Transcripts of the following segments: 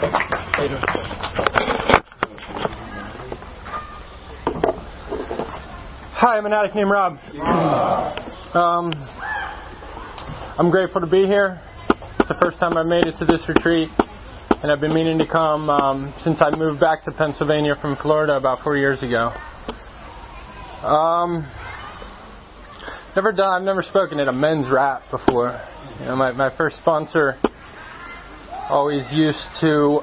Hi, I'm an addict named Rob. I'm grateful to be here. It's the first time I've made it to this retreat, and I've been meaning to come since I moved back to Pennsylvania from Florida about 4 years ago. I've never spoken at a men's rap before. You know, my first sponsor always used to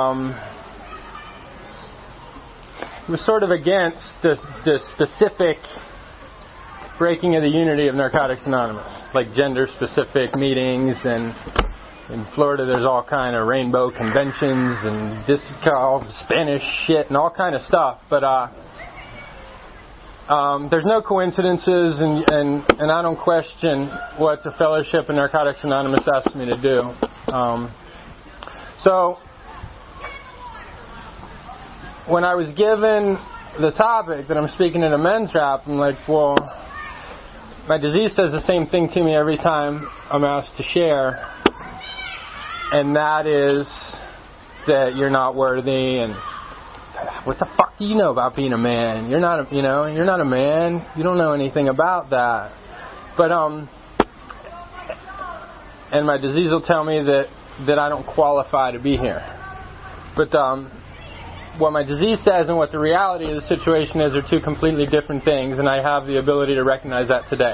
was sort of against the specific breaking of the unity of Narcotics Anonymous, like gender-specific meetings, and in Florida there's all kind of rainbow conventions and this called Spanish shit and all kind of stuff. But there's no coincidences, and I don't question what the Fellowship of Narcotics Anonymous asked me to do. So when I was given the topic that I'm speaking at a men's rap, I'm like, well, my disease says the same thing to me every time I'm asked to share, and that is that you're not worthy, and what the fuck do you know about being a man? You're not a man. You don't know anything about that. But and my disease will tell me that I don't qualify to be here. But what my disease says and what the reality of the situation is are two completely different things, and I have the ability to recognize that today.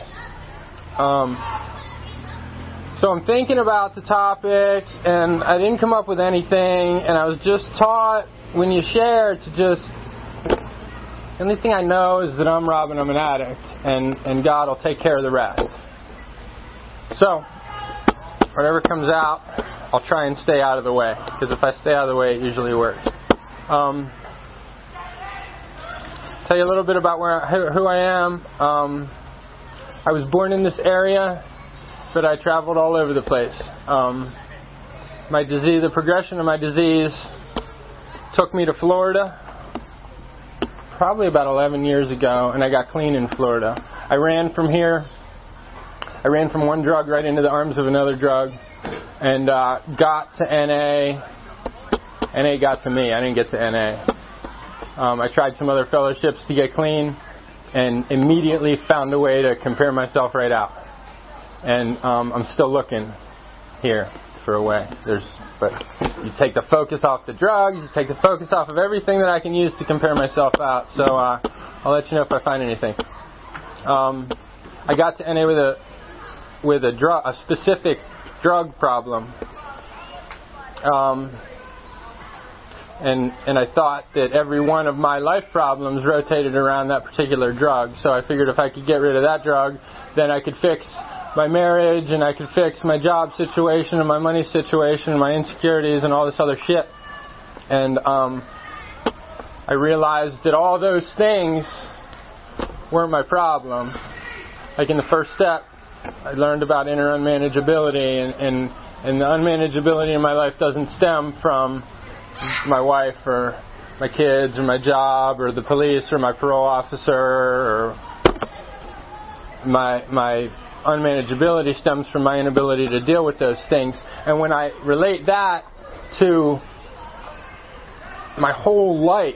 So I'm thinking about the topic, and I didn't come up with anything, and I was just taught when you share to just, the only thing I know is that I'm Rob and I'm an addict, and God will take care of the rest. So, whatever comes out, I'll try and stay out of the way, because if I stay out of the way, it usually works. Tell you a little bit about who I am. I was born in this area, but I traveled all over the place. My disease, the progression of my disease, took me to Florida probably about 11 years ago, and I got clean in Florida. I ran from here. I ran from one drug right into the arms of another drug, and got to NA. NA got to me. I didn't get to NA. I tried some other fellowships to get clean, and immediately found a way to compare myself right out. And I'm still looking here for a way. But you take the focus off the drugs, you take the focus off of everything that I can use to compare myself out. So I'll let you know if I find anything. I got to NA with a specific drug problem. And I thought that every one of my life problems rotated around that particular drug. So I figured if I could get rid of that drug, then I could fix my marriage, and I could fix my job situation, and my money situation, and my insecurities, and all this other shit. And I realized that all those things weren't my problem. Like in the first step, I learned about inner unmanageability, and the unmanageability in my life doesn't stem from my wife or my kids or my job or the police or my parole officer, or my unmanageability stems from my inability to deal with those things. And when I relate that to my whole life,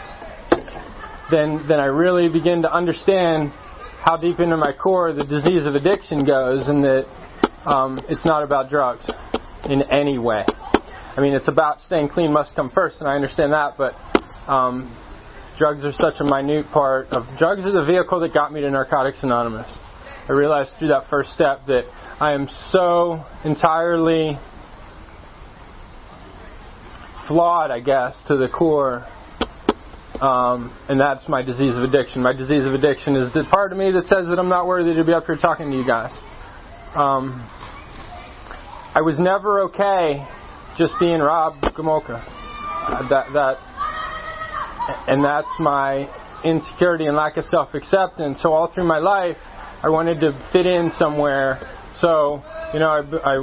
then I really begin to understand how deep into my core the disease of addiction goes, and that it's not about drugs in any way. I mean, it's about staying clean must come first, and I understand that, but drugs are such a minute part of... Drugs are the vehicle that got me to Narcotics Anonymous. I realized through that first step that I am so entirely flawed, I guess, to the core, and that's my disease of addiction. My disease of addiction is the part of me that says that I'm not worthy to be up here talking to you guys. I was never okay just being Rob Gomolka. And that's my insecurity and lack of self-acceptance. So all through my life, I wanted to fit in somewhere. So, I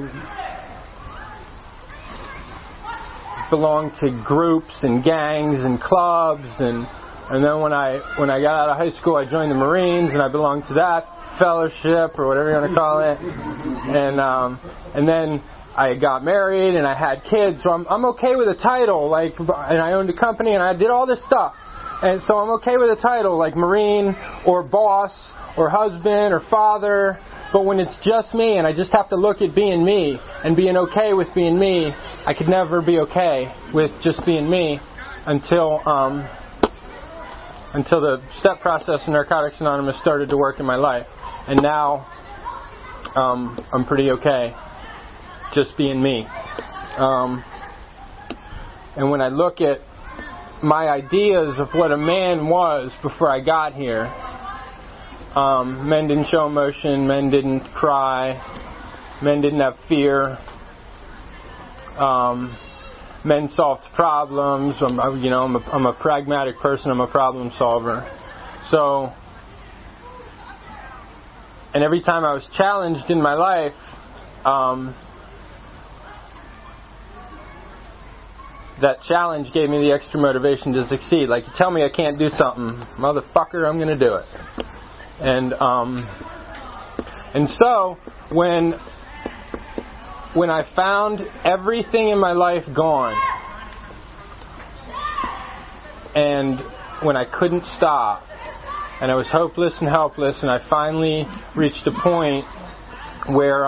belonged to groups and gangs and clubs, and then when I got out of high school, I joined the Marines, and I belonged to that fellowship or whatever you want to call it. And then I got married and I had kids, so I'm okay with a title, like, and I owned a company and I did all this stuff. And so I'm okay with a title like Marine or boss or husband or father. But when it's just me and I just have to look at being me and being okay with being me, I could never be okay with just being me until the step process in Narcotics Anonymous started to work in my life. And now I'm pretty okay just being me. And when I look at my ideas of what a man was before I got here, men didn't show emotion, men didn't cry, men didn't have fear, men solved problems. I'm a pragmatic person. I'm a problem solver. So, and every time I was challenged in my life, that challenge gave me the extra motivation to succeed. Like, you tell me I can't do something, motherfucker, I'm going to do it. And so when I found everything in my life gone, and when I couldn't stop, and I was hopeless and helpless, and I finally reached a point where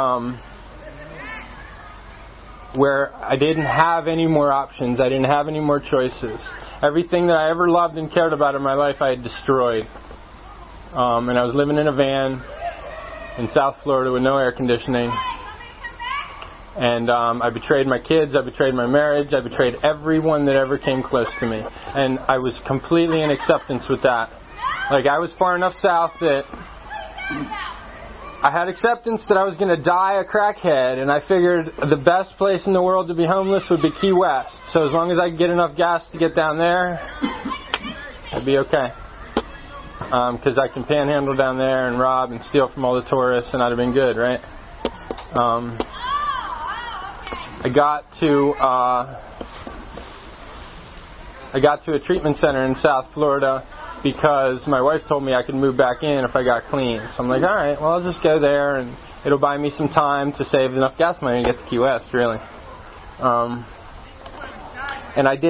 I didn't have any more options, I didn't have any more choices. Everything that I ever loved and cared about in my life I had destroyed. And I was living in a van in South Florida with no air conditioning. And I betrayed my kids, I betrayed my marriage, I betrayed everyone that ever came close to me. And I was completely in acceptance with that. Like, I was far enough south that I had acceptance that I was going to die a crackhead, and I figured the best place in the world to be homeless would be Key West. So as long as I could get enough gas to get down there, I'd be okay. Because I can panhandle down there and rob and steal from all the tourists, and I'd have been good, right? I got to a treatment center in South Florida because my wife told me I could move back in if I got clean. So I'm like, all right, well, I'll just go there, and it'll buy me some time to save enough gas money to get to Key West, really. And I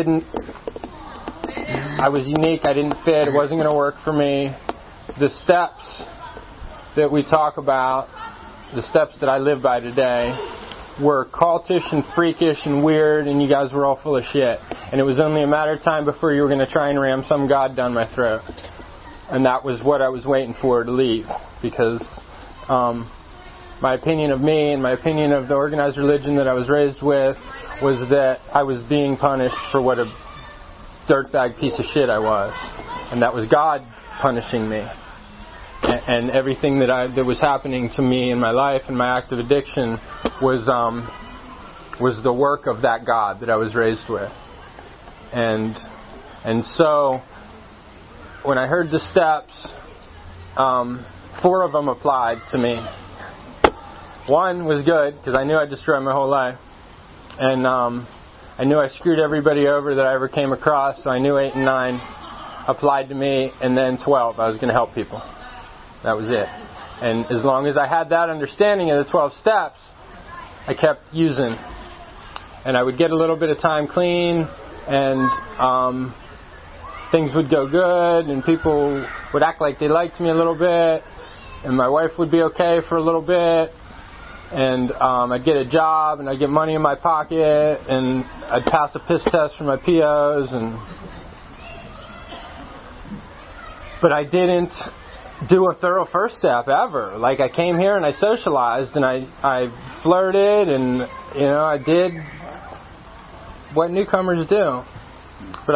was unique, I didn't fit, it wasn't going to work for me. The steps that we talk about, the steps that I live by today, were cultish and freakish and weird, and you guys were all full of shit. And it was only a matter of time before you were going to try and ram some god down my throat. And that was what I was waiting for to leave. Because my opinion of me and my opinion of the organized religion that I was raised with was that I was being punished for what a dirtbag piece of shit I was. And that was God punishing me. And everything that was happening to me in my life and my active addiction was the work of that God that I was raised with. And so when I heard the steps, 4 of them applied to me. One was good because I knew I'd destroyed my whole life, and I knew I screwed everybody over that I ever came across. So I knew 8 and 9 applied to me, and then 12 I was going to help people. That was it. And as long as I had that understanding of the 12 steps, I kept using. And I would get a little bit of time clean, and things would go good, and people would act like they liked me a little bit, and my wife would be okay for a little bit, and I'd get a job, and I'd get money in my pocket, and I'd pass a piss test for my POs, but I didn't do a thorough first step ever. Like, I came here and I socialized and I flirted and I did what newcomers do. But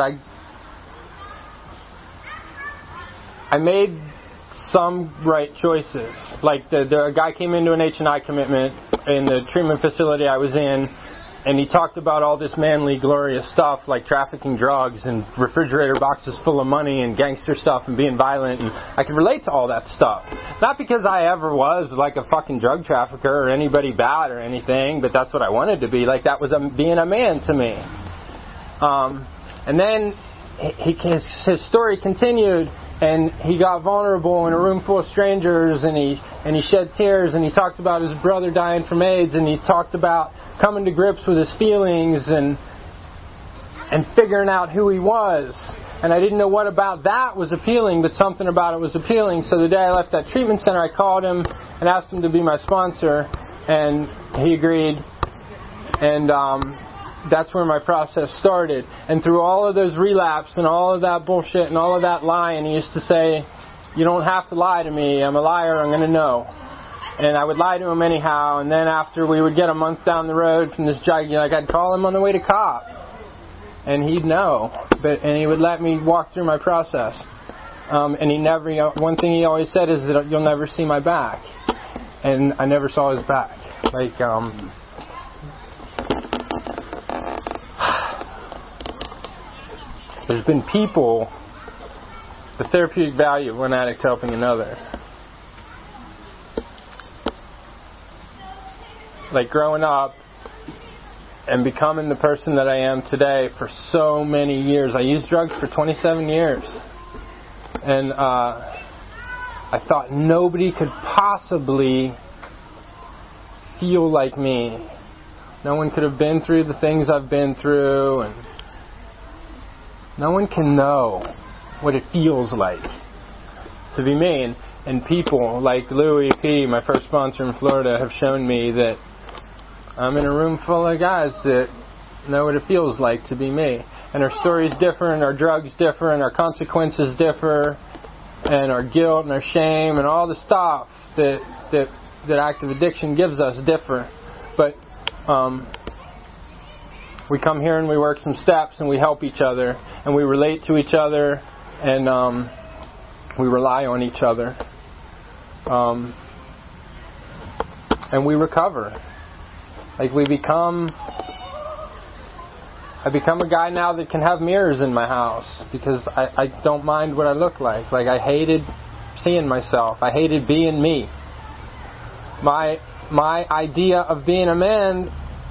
I made some right choices. Like the guy came into an H&I commitment in the treatment facility I was in, and he talked about all this manly, glorious stuff like trafficking drugs and refrigerator boxes full of money and gangster stuff and being violent. And I could relate to all that stuff. Not because I ever was like a fucking drug trafficker or anybody bad or anything, but that's what I wanted to be. Like, that was being a man to me. And then his story continued. And he got vulnerable in a room full of strangers, and he shed tears, and he talked about his brother dying from AIDS, and he talked about coming to grips with his feelings and figuring out who he was. And I didn't know what about that was appealing, but something about it was appealing. So the day I left that treatment center, I called him and asked him to be my sponsor, and he agreed. And that's where my process started. And through all of those relapse and all of that bullshit and all of that lying, he used to say, "You don't have to lie to me. I'm a liar. I'm going to know." And I would lie to him anyhow. And then after we would get a month down the road from this drug, I'd call him on the way to COP. And he'd know. And he would let me walk through my process. And he never, one thing he always said is that you'll never see my back. And I never saw his back. There's been people, the therapeutic value of one addict helping another. Like growing up and becoming the person that I am today for so many years. I used drugs for 27 years. And I thought nobody could possibly feel like me. No one could have been through the things I've been through, and no one can know what it feels like to be me. And people like Louis P., my first sponsor in Florida, have shown me that I'm in a room full of guys that know what it feels like to be me. And our stories differ, and our drugs differ, and our consequences differ, and our guilt and our shame and all the stuff that active addiction gives us differ. But we come here and we work some steps, and we help each other, and we relate to each other, and we rely on each other, and we recover. Like I become a guy now that can have mirrors in my house because I don't mind what I look like. Like, I hated seeing myself. I hated being me. My idea of being a man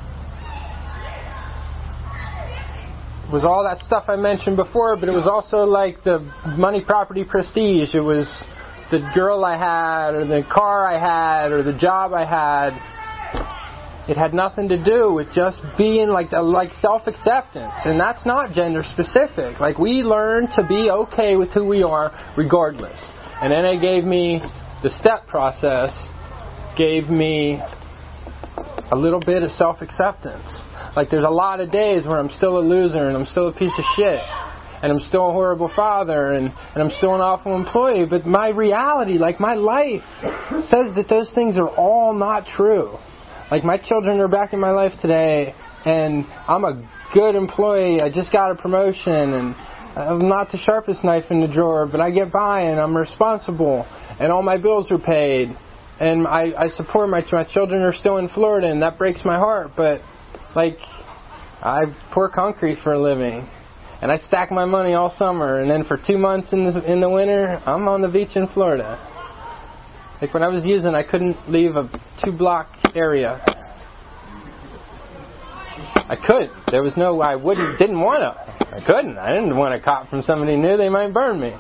was all that stuff I mentioned before, but it was also like the money, property, prestige. It was the girl I had, or the car I had, or the job I had. It had nothing to do with just being like self-acceptance. And that's not gender specific. Like, we learn to be okay with who we are regardless. And NA gave me the step process, gave me a little bit of self-acceptance. Like, there's a lot of days where I'm still a loser, and I'm still a piece of shit, and I'm still a horrible father, and I'm still an awful employee. But my reality, like my life, says that those things are all not true. Like, my children are back in my life today, and I'm a good employee. I just got a promotion, and I'm not the sharpest knife in the drawer, but I get by, and I'm responsible, and all my bills are paid, and I support my children are still in Florida, and that breaks my heart. But, like, I pour concrete for a living, and I stack my money all summer, and then for 2 months in the winter, I'm on the beach in Florida. Like, when I was using, I couldn't leave a 2-block area. I couldn't. There was no, didn't want to. I couldn't. I didn't want a cop from somebody new. They might burn me.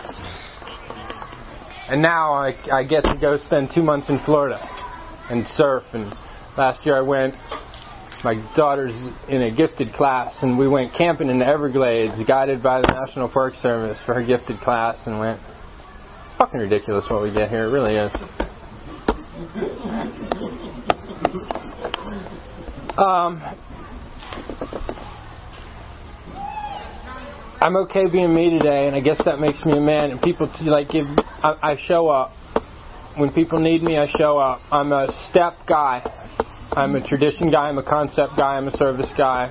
And now I get to go spend 2 months in Florida and surf. And last year I went, my daughter's in a gifted class, and we went camping in the Everglades, guided by the National Park Service for her gifted class, and went, it's fucking ridiculous what we get here. It really is. I'm okay being me today, and I guess that makes me a man. And people I show up when people need me. I show up. I'm a step guy. I'm a tradition guy. I'm a concept guy. I'm a service guy.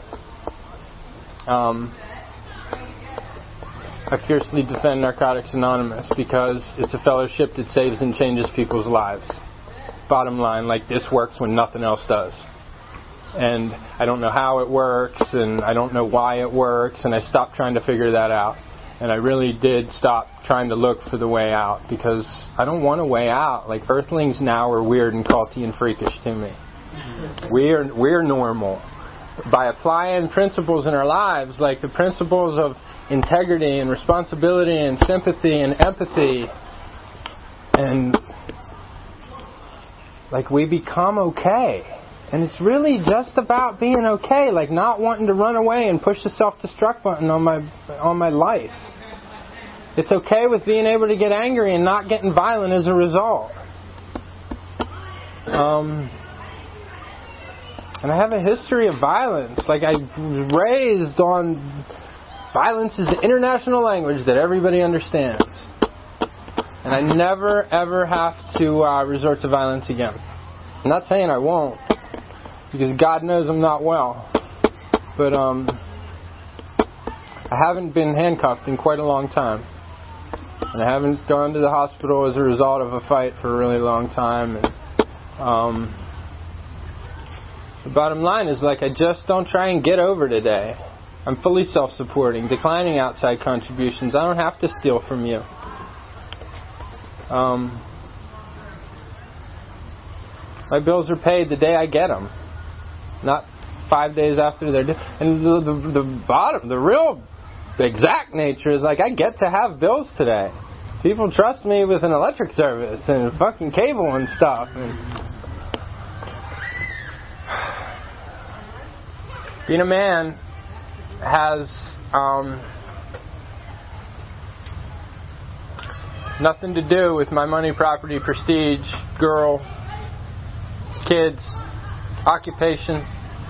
I fiercely defend Narcotics Anonymous because it's a fellowship that saves and changes people's lives. Bottom line, like, this works when nothing else does. And I don't know how it works, and I don't know why it works, and I stopped trying to figure that out. And I really did stop trying to look for the way out, because I don't want a way out. Like, Earthlings now are weird and culty and freakish to me. We're normal. By applying principles in our lives, like the principles of integrity and responsibility and sympathy and empathy, and like we become okay. And it's really just about being okay, like not wanting to run away and push the self-destruct button on my life. It's okay with being able to get angry and not getting violent as a result. And I have a history of violence. Like, I was raised on violence is the international language that everybody understands. And I never, ever have to resort to violence again. I'm not saying I won't, because God knows I'm not well. But I haven't been handcuffed in quite a long time. And I haven't gone to the hospital as a result of a fight for a really long time. And the bottom line is, like, I just don't try and get over today. I'm fully self-supporting, declining outside contributions. I don't have to steal from you. My bills are paid the day I get them, not 5 days after they're due. And the real exact nature is, like, I get to have bills today. People trust me with an electric service and fucking cable and stuff. And being a man has nothing to do with my money, property, prestige, girl, kids, occupation.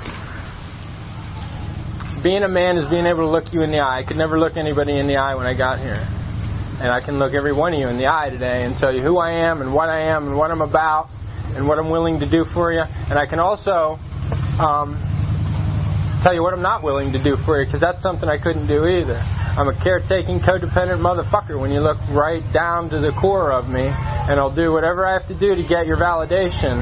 Being a man is being able to look you in the eye. I could never look anybody in the eye when I got here. And I can look every one of you in the eye today and tell you who I am and what I'm about and what I'm willing to do for you. And I can also tell you what I'm not willing to do for you, because that's something I couldn't do either. I'm a caretaking, codependent motherfucker when you look right down to the core of me, and I'll do whatever I have to do to get your validation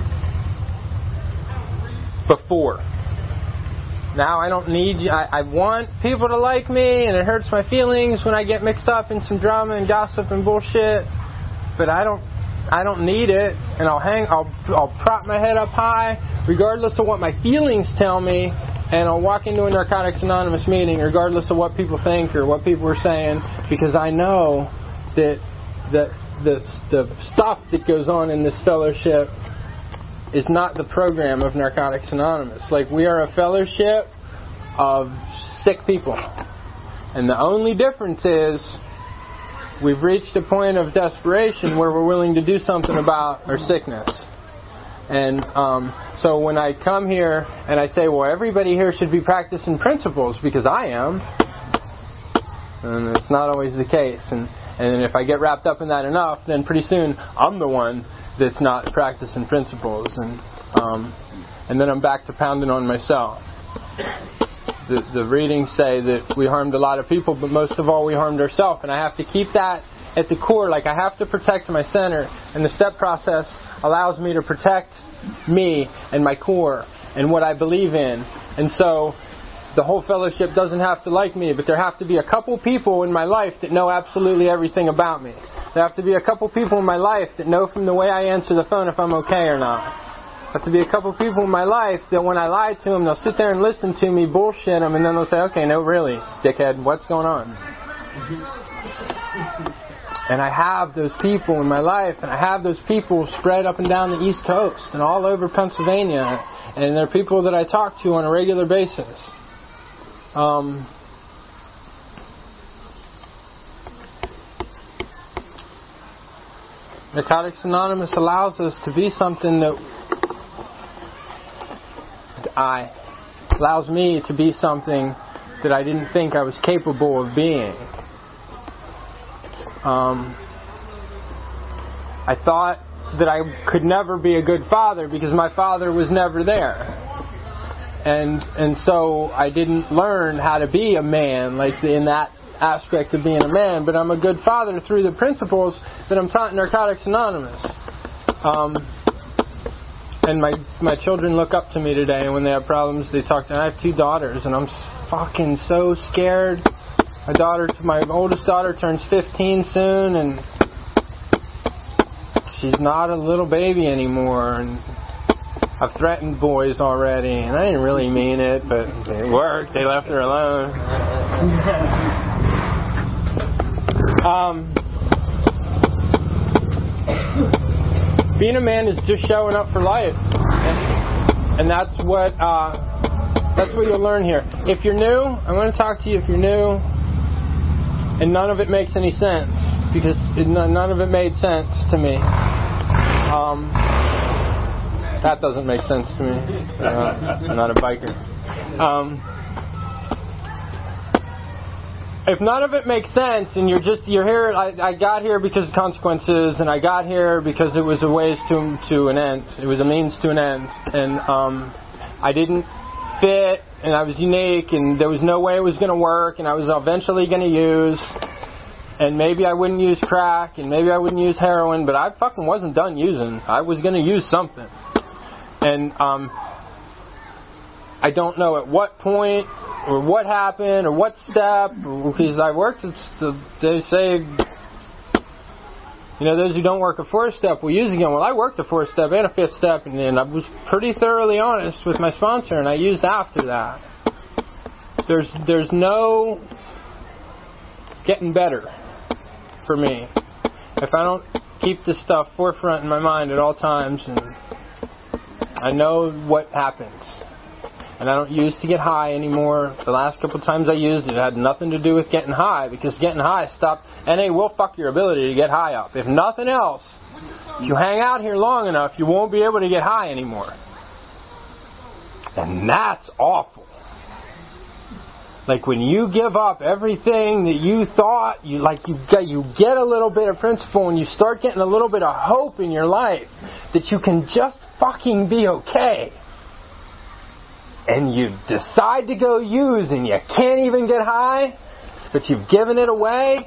before. Now I don't need you. I want people to like me, and it hurts my feelings when I get mixed up in some drama and gossip and bullshit, but I don't need it, and I'll prop my head up high regardless of what my feelings tell me. And I'll walk into a Narcotics Anonymous meeting regardless of what people think or what people are saying, because I know that the stuff that goes on in this fellowship is not the program of Narcotics Anonymous. Like, we are a fellowship of sick people. And the only difference is we've reached a point of desperation where we're willing to do something about our sickness. And so when I come here and I say, well, everybody here should be practicing principles because I am, and it's not always the case. And if I get wrapped up in that enough, then pretty soon I'm the one that's not practicing principles. And then I'm back to pounding on myself. The readings say that we harmed a lot of people, but most of all we harmed ourselves. And I have to keep that at the core. Like, I have to protect my center. And the step process allows me to protect me and my core and what I believe in. And so the whole fellowship doesn't have to like me, but there have to be a couple people in my life that know absolutely everything about me. There have to be a couple people in my life that know from the way I answer the phone if I'm okay or not. There have to be a couple people in my life that when I lie to them, they'll sit there and listen to me, bullshit them, and then they'll say, okay, no, really, dickhead, what's going on? And I have those people in my life, and I have those people spread up and down the East Coast and all over Pennsylvania, and they're people that I talk to on a regular basis. Narcotics Anonymous allows us to be something that allows me to be something that I didn't think I was capable of being. I thought that I could never be a good father because my father was never there. And so I didn't learn how to be a man, like in that aspect of being a man, but I'm a good father through the principles that I'm taught in Narcotics Anonymous. And my children look up to me today, and when they have problems, they talk to me. I have 2 daughters, and I'm fucking so scared. My oldest daughter turns 15 soon, and she's not a little baby anymore. And I've threatened boys already, and I didn't really mean it, but it worked. They left her alone. Being a man is just showing up for life, and that's what you'll learn here. If you're new, I want to talk to you. If you're new, and none of it makes any sense, because none of it made sense to me. That doesn't make sense to me. I'm not a biker. If none of it makes sense, and you're here, I got here because of consequences, and I got here because it was a ways to an end. It was a means to an end, and I didn't fit, and I was unique, and there was no way it was going to work, and I was eventually going to use, and maybe I wouldn't use crack, and maybe I wouldn't use heroin, but I fucking wasn't done using. I was going to use something, and I don't know at what point, or what happened, or what step, because I worked, they say, those who don't work a fourth step will use again. Well, I worked a fourth step and a fifth step, and I was pretty thoroughly honest with my sponsor, and I used after that. There's no getting better for me if I don't keep this stuff forefront in my mind at all times, and I know what happens. And I don't use to get high anymore. The last couple of times I used it had nothing to do with getting high, because getting high stopped. NA will fuck your ability to get high up. If nothing else, if you hang out here long enough, you won't be able to get high anymore. And that's awful. Like when you give up everything that you thought, you get a little bit of principle, and you start getting a little bit of hope in your life that you can just fucking be okay. And you decide to go use, and you can't even get high, but you've given it away.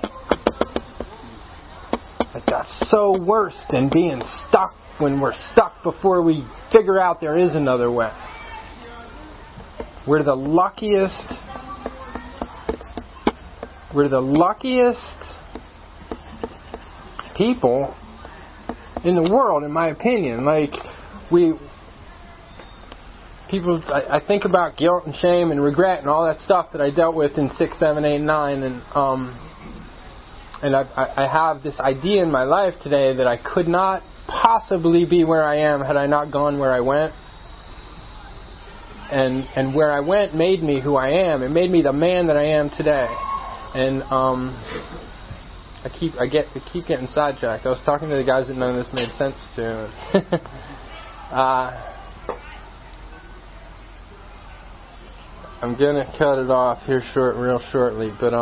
Like that's so worse than being stuck when we're stuck before we figure out there is another way. We're the luckiest people in the world, in my opinion. Like I think about guilt and shame and regret and all that stuff that I dealt with in 6, 7, 8, 9, and I have this idea in my life today that I could not possibly be where I am had I not gone where I went. And where I went made me who I am. It made me the man that I am today. And I keep getting sidetracked. I was talking to the guys that none of this made sense to. I'm gonna cut it off here real shortly, but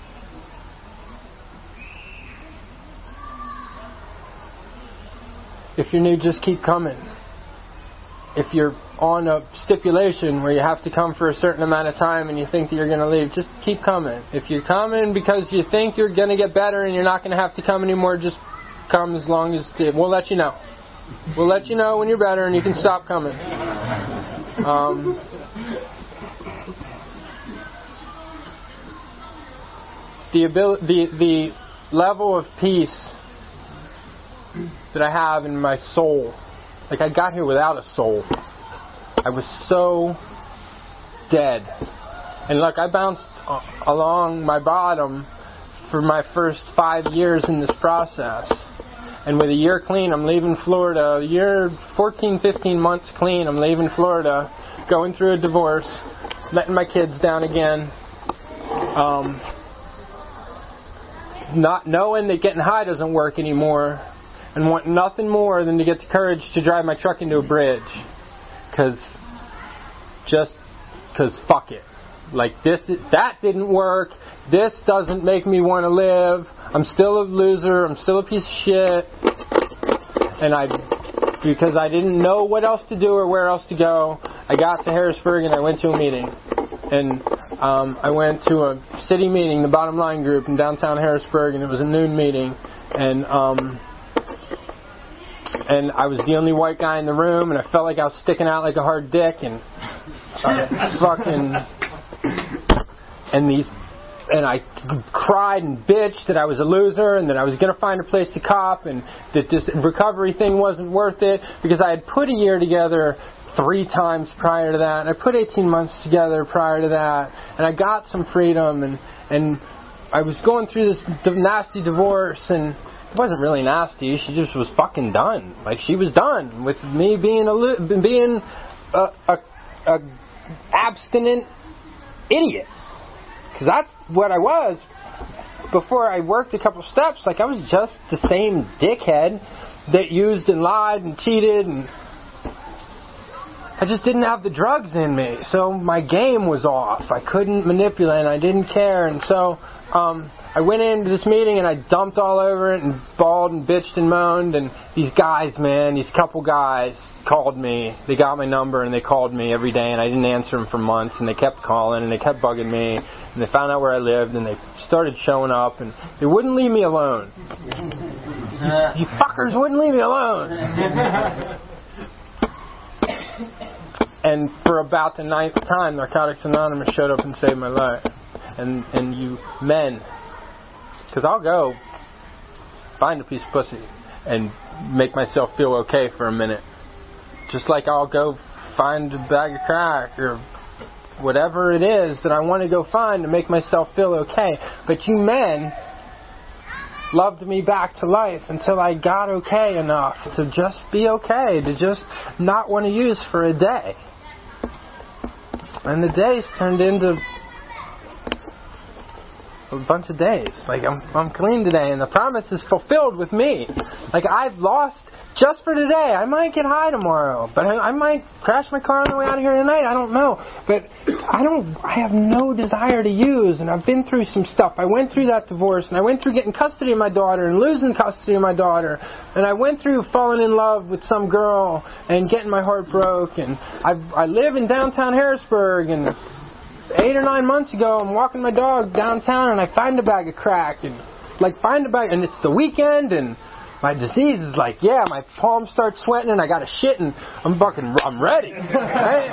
if you're new, just keep coming. If you're on a stipulation where you have to come for a certain amount of time and you think that you're going to leave, just keep coming. If you're coming because you think you're going to get better and you're not going to have to come anymore, just come as long as we'll let you know. We'll let you know when you're better and you can stop coming. The level of peace that I have in my soul. Like I got here without a soul. I was so dead. And look, I bounced along my bottom for my first 5 years in this process. And with a year clean, I'm leaving Florida. A year, 14, 15 months clean, I'm leaving Florida, going through a divorce, letting my kids down again. Not knowing that getting high doesn't work anymore. And want nothing more than to get the courage to drive my truck into a bridge. Because fuck it. Like that didn't work. This doesn't make me want to live. I'm still a loser. I'm still a piece of shit. And because I didn't know what else to do or where else to go, I got to Harrisburg and I went to a meeting. And I went to a city meeting, the Bottom Line Group in downtown Harrisburg, and it was a noon meeting. And I was the only white guy in the room, and I felt like I was sticking out like a hard dick, and and I cried and bitched that I was a loser, and that I was going to find a place to cop, and that this recovery thing wasn't worth it, because I had put a year together 3 times prior to that. And I put 18 months together prior to that. And I got some freedom. And I was going through this nasty divorce. And it wasn't really nasty. She just was fucking done. Like, she was done with me being a abstinent idiot. Because that's what I was before I worked a couple steps. Like, I was just the same dickhead that used and lied and cheated, and I just didn't have the drugs in me. So my game was off. I couldn't manipulate, and I didn't care. And so I went into this meeting and I dumped all over it and bawled and bitched and moaned. And these guys, man, these couple guys called me. They got my number and they called me every day, and I didn't answer them for months. And they kept calling and they kept bugging me. And they found out where I lived and they started showing up, and they wouldn't leave me alone. You fuckers wouldn't leave me alone. And for about the 9th time, Narcotics Anonymous showed up and saved my life. And you men, because I'll go find a piece of pussy and make myself feel okay for a minute. Just like I'll go find a bag of crack or whatever it is that I want to go find to make myself feel okay. But you men loved me back to life until I got okay enough to just be okay, to just not want to use for a day. And the days turned into a bunch of days. Like, I'm clean today, and the promise is fulfilled with me. Like, I've lost just for today. I might get high tomorrow, but I might crash my car on the way out of here tonight. I don't know. But I have no desire to use, and I've been through some stuff. I went through that divorce, and I went through getting custody of my daughter and losing custody of my daughter, and I went through falling in love with some girl and getting my heart broke, and I live in downtown Harrisburg, and 8 or 9 months ago, I'm walking my dog downtown, and I find a bag of crack, and and it's the weekend, and my disease is like, yeah, my palms start sweating and I got to shit and I'm ready. Right?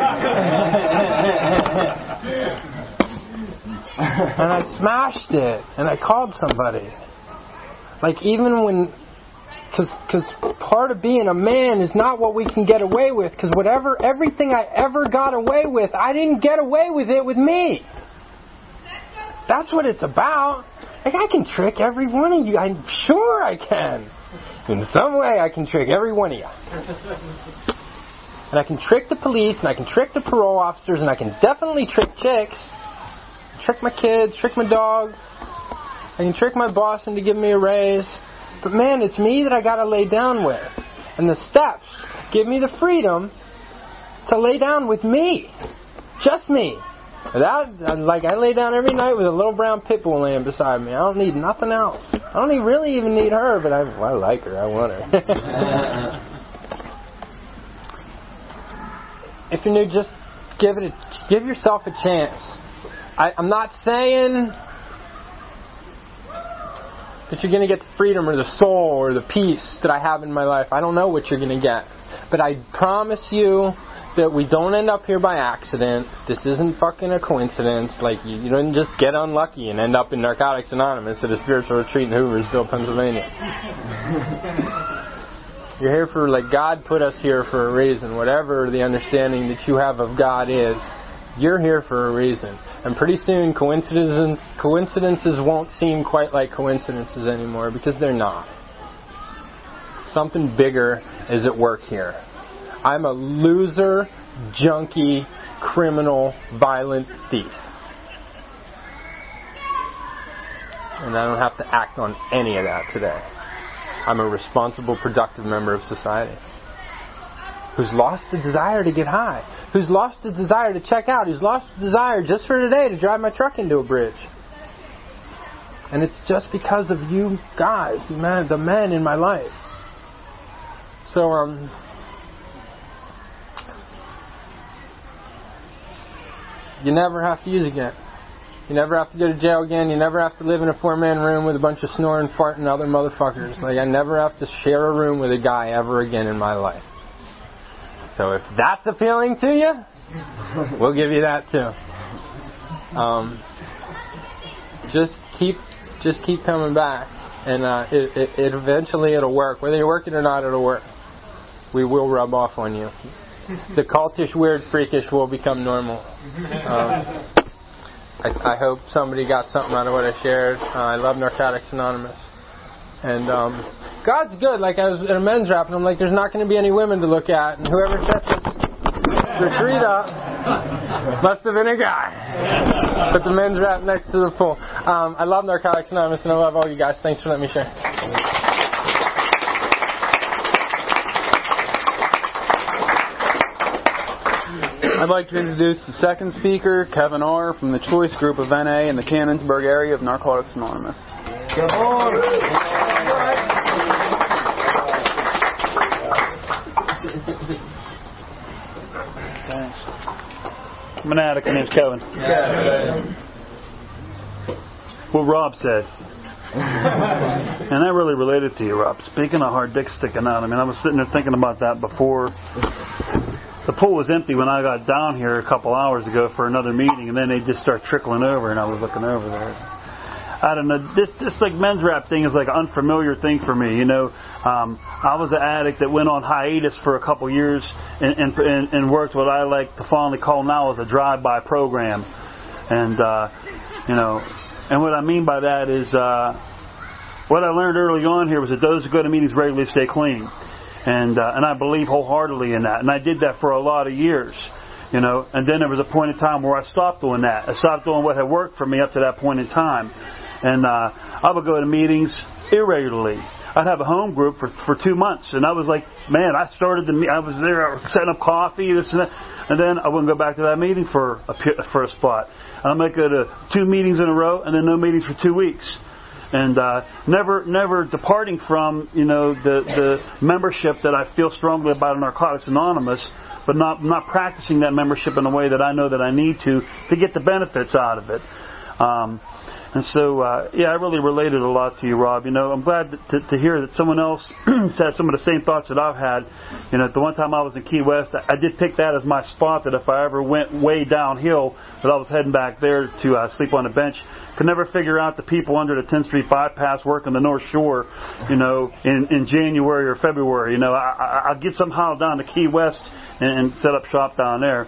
And I smashed it and I called somebody. Like, even when, because part of being a man is not what we can get away with, because everything I ever got away with, I didn't get away with it with me. That's what it's about. Like, I can trick every one of you. I'm sure I can. In some way, I can trick every one of you. And I can trick the police, and I can trick the parole officers, and I can definitely trick chicks. Trick my kids, trick my dog. I can trick my boss into giving me a raise. But man, it's me that I got to lay down with. And the steps give me the freedom to lay down with me. Just me. I lay down every night with a little brown pit bull laying beside me. I don't need nothing else. I don't really even need her, but I like her. I want her. If you're new, just give yourself a chance. I'm not saying that you're going to get the freedom or the soul or the peace that I have in my life. I don't know what you're going to get. But I promise you that we don't end up here by accident. This isn't fucking a coincidence. Like, you don't just get unlucky and end up in Narcotics Anonymous at a spiritual retreat in Hooversville, Pennsylvania. You're here for, like, God put us here for a reason. Whatever the understanding that you have of God is, you're here for a reason. And pretty soon coincidences won't seem quite like coincidences anymore, because they're not. Something bigger is at work here. I'm a loser, junkie, criminal, violent thief. And I don't have to act on any of that today. I'm a responsible, productive member of society who's lost the desire to get high, who's lost the desire to check out, who's lost the desire just for today to drive my truck into a bridge. And it's just because of you guys, the men in my life. So, you never have to use again. You never have to go to jail again. You never have to live in a 4-man room with a bunch of snoring, farting other motherfuckers. Like, I never have to share a room with a guy ever again in my life. So if that's appealing to you, we'll give you that too. Just keep coming back, and it eventually it'll work. Whether you work it or not, it'll work. We will rub off on you. the cultish, weird, freakish will become normal. I hope somebody got something out of what I shared. I love Narcotics Anonymous. And God's good. Like, I was at a men's rap, and I'm like, there's not going to be any women to look at. And whoever sets the retreat up must have been a guy. Put the men's rap next to the pool. I love Narcotics Anonymous, and I love all you guys. Thanks for letting me share. I'd like to introduce the second speaker, Kevin R. from the Choice Group of NA in the Cannonsburg area of Narcotics Anonymous. Come on. Thanks. I'm an addict. My name's Kevin. What Rob said. And I really related to you, Rob. Speaking of hard dick sticking out, I mean, I was sitting there thinking about that before. The pool was empty when I got down here a couple hours ago for another meeting, and then they just start trickling over, and I was looking over there. I don't know. This like men's rap thing is like an unfamiliar thing for me. You know, I was an addict that went on hiatus for a couple years and worked what I like to fondly call now as a drive-by program. And you know, and what I mean by that is what I learned early on here was that those who go to meetings regularly stay clean. And I believe wholeheartedly in that. And I did that for a lot of years, you know. And then there was a point in time where I stopped doing that. I stopped doing what had worked for me up to that point in time. And I would go to meetings irregularly. I'd have a home group for 2 months. And I was like, man, I was there, I was setting up coffee, this and that. And then I wouldn't go back to that meeting for a spot. And I might go to 2 meetings in a row and then no meetings for 2 weeks. And never departing from, you know, the membership that I feel strongly about in Narcotics Anonymous, but not practicing that membership in a way that I know that I need to get the benefits out of it. And so, yeah, I really related a lot to you, Rob. You know, I'm glad to hear that someone else said some of the same thoughts that I've had. You know, the one time I was in Key West, I did pick that as my spot, that if I ever went way downhill, that I was heading back there to sleep on a bench. Could never figure out the people under the 10th Street bypass working the North Shore, you know, in January or February. You know, I'd get somehow down to Key West and set up shop down there.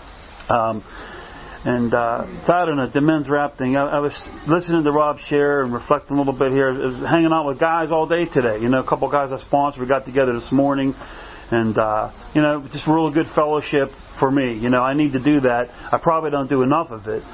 And so I don't know, the men's rap thing. I was listening to Rob share and reflecting a little bit here. I was hanging out with guys all day today. You know, a couple of guys I sponsored. We got together this morning. And, you know, just really good fellowship for me. You know, I need to do that. I probably don't do enough of it.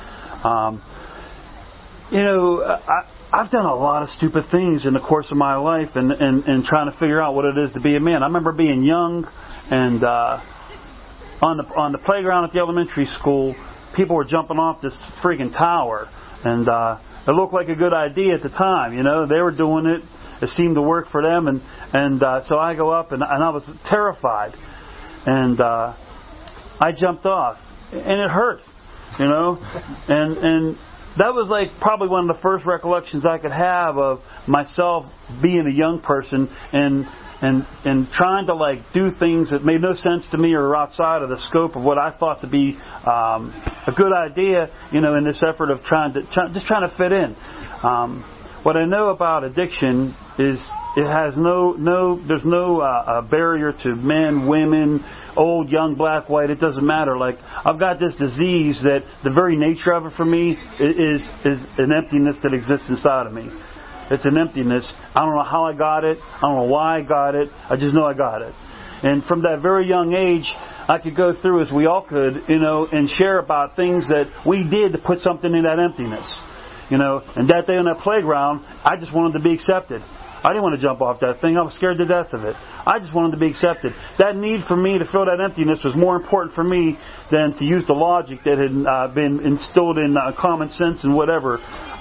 You know, I've done a lot of stupid things in the course of my life and trying to figure out what it is to be a man. I remember being young and on the playground at the elementary school, people were jumping off this freaking tower. And it looked like a good idea at the time. You know, they were doing it. It seemed to work for them. And so I go up and I was terrified. And I jumped off. And it hurt, you know. And that was like probably one of the first recollections I could have of myself being a young person and trying to like do things that made no sense to me or outside of the scope of what I thought to be a good idea, you know, in this effort of trying to fit in. What I know about addiction is it has there's no barrier to men, women, old, young, black, white. It doesn't matter. Like, I've got this disease that the very nature of it for me is an emptiness that exists inside of me. It's an emptiness. I don't know how I got it. I don't know why I got it. I just know I got it. And from that very young age, I could go through, as we all could, you know, and share about things that we did to put something in that emptiness. You know, and that day on that playground, I just wanted to be accepted. I didn't want to jump off that thing. I was scared to death of it. I just wanted to be accepted. That need for me to fill that emptiness was more important for me than to use the logic that had been instilled in common sense and whatever.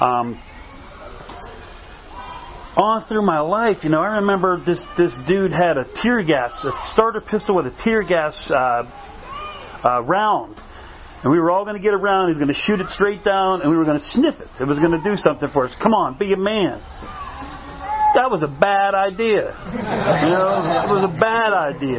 On through my life, you know, I remember this dude had a starter pistol with a tear gas round. And we were all going to get around. He was going to shoot it straight down, and we were going to sniff it. It was going to do something for us. Come on, be a man. that was a bad idea. You know, it was a bad idea.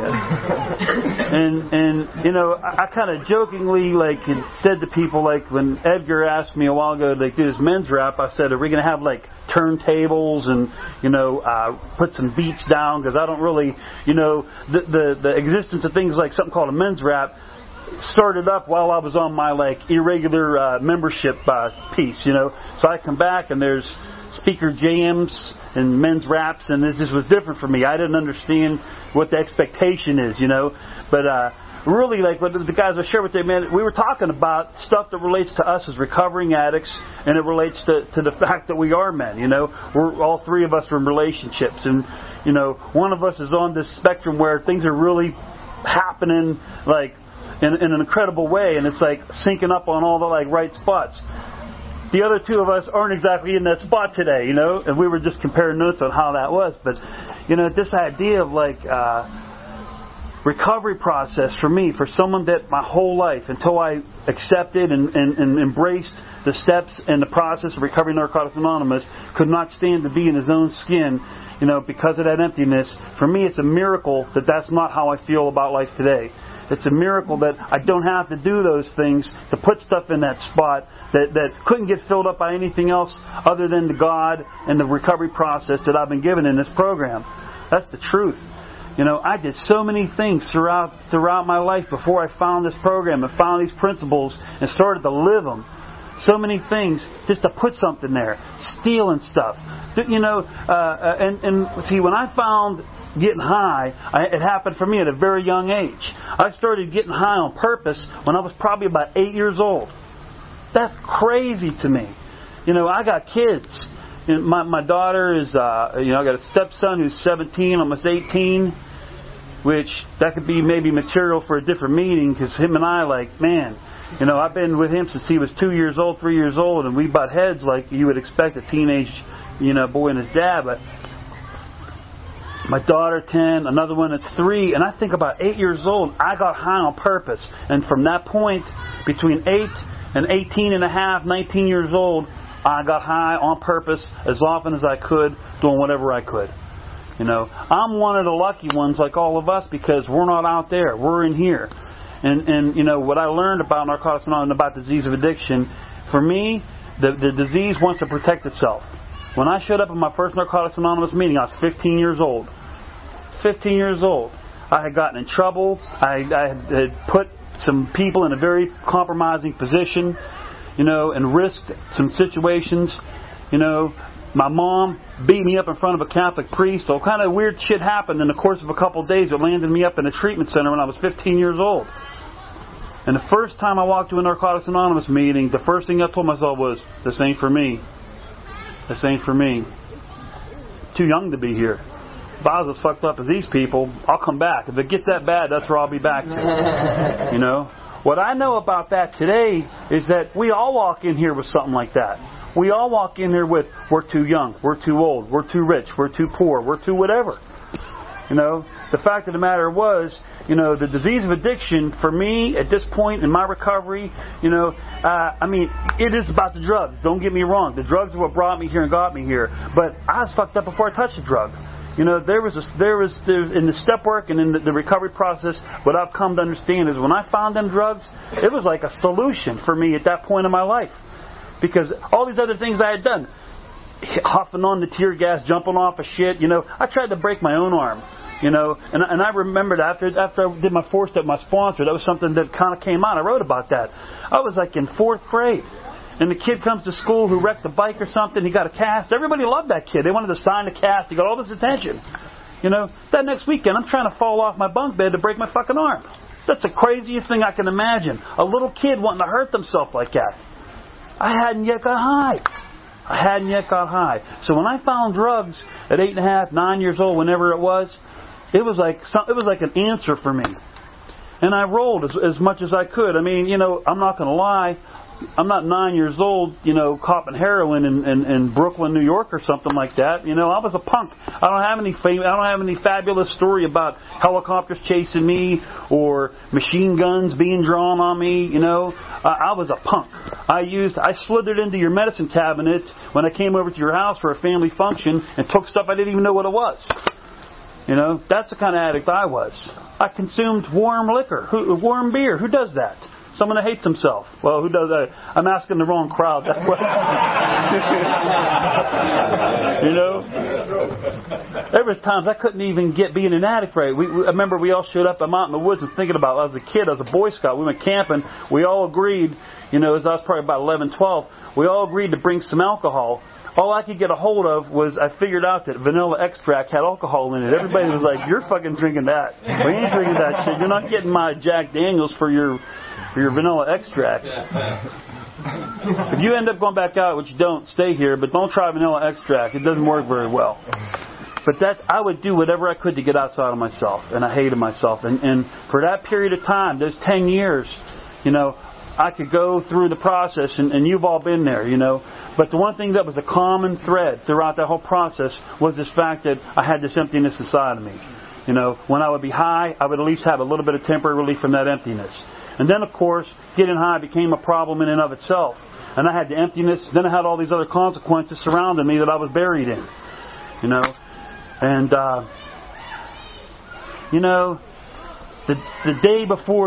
And you know, I kind of jokingly like said to people, like when Edgar asked me a while ago to like, do this men's rap, I said, are we going to have like turntables and, you know, put some beats down? Because I don't really, you know, the existence of things like something called a men's rap started up while I was on my like irregular membership piece, you know. So I come back and there's speaker jams and men's raps, and this was different for me. I didn't understand what the expectation is, you know. But really, like what the guys I shared with you, man, we were talking about stuff that relates to us as recovering addicts, and it relates to the fact that we are men, you know. We're all three of us are in relationships, and you know, one of us is on this spectrum where things are really happening like in an incredible way, and it's like syncing up on all the like right spots. The other two of us aren't exactly in that spot today, you know, and we were just comparing notes on how that was. But, you know, this idea of like recovery process for me, for someone that my whole life, until I accepted and embraced the steps and the process of recovering Narcotics Anonymous, could not stand to be in his own skin, you know, because of that emptiness. For me, it's a miracle that that's not how I feel about life today. It's a miracle that I don't have to do those things to put stuff in that spot that couldn't get filled up by anything else other than the God and the recovery process that I've been given in this program. That's the truth. You know, I did so many things throughout my life before I found this program and found these principles and started to live them. So many things just to put something there, stealing stuff. You know, and see, when I found getting high, it happened for me at a very young age. I started getting high on purpose when I was probably about 8 years old. That's crazy to me. You know, I got kids. And my daughter is, you know, I got a stepson who's 17, almost 18, which that could be maybe material for a different meeting, because him and I, like, man, you know, I've been with him since he was 2 years old, 3 years old, and we butt heads like you would expect a teenage, you know, boy and his dad. But my daughter, 10, another one that's 3, and I think about 8 years old, I got high on purpose. And from that point, between 8 and 18 and a half, 19 years old, I got high on purpose as often as I could, doing whatever I could. You know, I'm one of the lucky ones like all of us, because we're not out there. We're in here. And you know, what I learned about Narcotics Anonymous and about the disease of addiction, for me, the disease wants to protect itself. When I showed up at my first Narcotics Anonymous meeting, I was 15 years old. 15 years old. I had gotten in trouble. I had put some people in a very compromising position, you know, and risked some situations. You know, my mom beat me up in front of a Catholic priest. All kind of weird shit happened in the course of a couple of days. It landed me up in a treatment center when I was 15 years old. And the first time I walked to a Narcotics Anonymous meeting, the first thing I told myself was, this ain't for me. This ain't for me. Too young to be here. If I was as fucked up as these people, I'll come back. If it gets that bad, that's where I'll be back to. You know? What I know about that today is that we all walk in here with something like that. We all walk in here with, we're too young, we're too old, we're too rich, we're too poor, we're too whatever. You know? The fact of the matter was, you know, the disease of addiction, for me, at this point in my recovery, you know, I mean, it is about the drugs. Don't get me wrong. The drugs are what brought me here and got me here. But I was fucked up before I touched the drug. You know, there was in the step work and in the recovery process, what I've come to understand is when I found them drugs, it was like a solution for me at that point in my life. Because all these other things I had done, huffing on the tear gas, jumping off of shit, you know, I tried to break my own arm. You know, and I remembered after I did my 4-step, my sponsor, that was something that kind of came out. I wrote about that. I was like in 4th grade. And the kid comes to school who wrecked a bike or something. He got a cast. Everybody loved that kid. They wanted to sign the cast. He got all this attention. You know, that next weekend, I'm trying to fall off my bunk bed to break my fucking arm. That's the craziest thing I can imagine. A little kid wanting to hurt themselves like that. I hadn't yet got high. So when I found drugs at 8.5, 9 years old, whenever it was like an answer for me. And I rolled as much as I could. I mean, you know, I'm not going to lie. I'm not 9 years old, copping heroin in Brooklyn, New York, or something like that. I was a punk. I don't have any fame. I don't have any fabulous story about helicopters chasing me or machine guns being drawn on me. I was a punk. I slithered into your medicine cabinet when I came over to your house for a family function and took stuff I didn't even know what it was. That's the kind of addict I was. I consumed warm liquor, warm beer. Who does that? Someone that hates himself. Well, who does that? I'm asking the wrong crowd that question. There was times I couldn't even get being an addict right. I remember we all showed up. I'm out in the woods and thinking about, I was a kid, I was a Boy Scout. We went camping. We all agreed, as I was probably about 11, 12, we all agreed to bring some alcohol. All I could get a hold of was, I figured out that vanilla extract had alcohol in it. Everybody was like, you're fucking drinking that. We ain't drinking that shit. You're not getting my Jack Daniels for your vanilla extract. If you end up going back out, which you don't, stay here, but don't try vanilla extract. It doesn't work very well. But I would do whatever I could to get outside of myself, and I hated myself. And for that period of time, those 10 years, I could go through the process, and you've all been there, But the one thing that was a common thread throughout that whole process was this fact that I had this emptiness inside of me. When I would be high, I would at least have a little bit of temporary relief from that emptiness. And then, of course, getting high became a problem in and of itself. And I had the emptiness. Then I had all these other consequences surrounding me that I was buried in. And, the day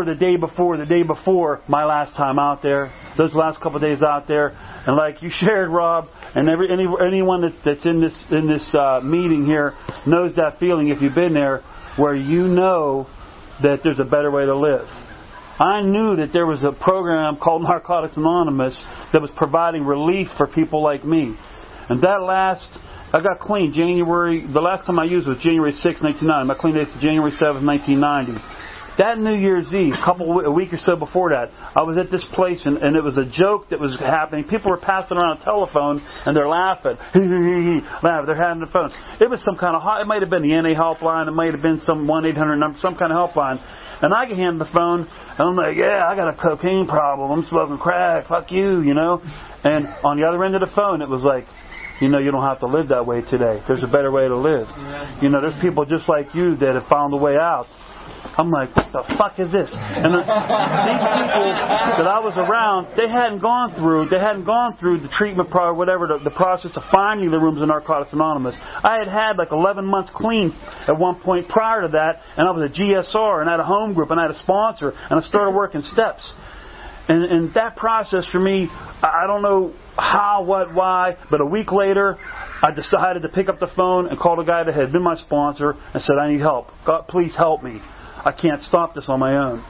before my last time out there, those last couple of days out there, and like you shared, Rob, and anyone that's in this meeting here knows that feeling if you've been there, where that there's a better way to live. I knew that there was a program called Narcotics Anonymous that was providing relief for people like me. And I got clean the last time I used was January 6, 1990. My clean date is January 7, 1990. That New Year's Eve, a week or so before that, I was at this place and it was a joke that was happening. People were passing around a telephone and they're laughing. They're having the phones. It was some kind of, it might have been the NA helpline, it might have been some 1-800 number, some kind of helpline. And I get handed the phone, and I'm like, yeah, I got a cocaine problem. I'm smoking crack. Fuck you, And on the other end of the phone, it was like, you don't have to live that way today. There's a better way to live. There's people just like you that have found a way out. I'm like, what the fuck is this? And these people that I was around, they hadn't gone through the treatment the process of finding the rooms in Narcotics Anonymous. I had like 11 months clean at one point prior to that, and I was a GSR, and I had a home group, and I had a sponsor, and I started working steps. And that process for me, I don't know how, what, why, but a week later, I decided to pick up the phone and call the guy that had been my sponsor and said, I need help. God, please help me. I can't stop this on my own.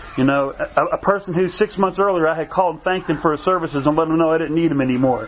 A person who 6 months earlier I had called and thanked him for his services and let him know I didn't need him anymore.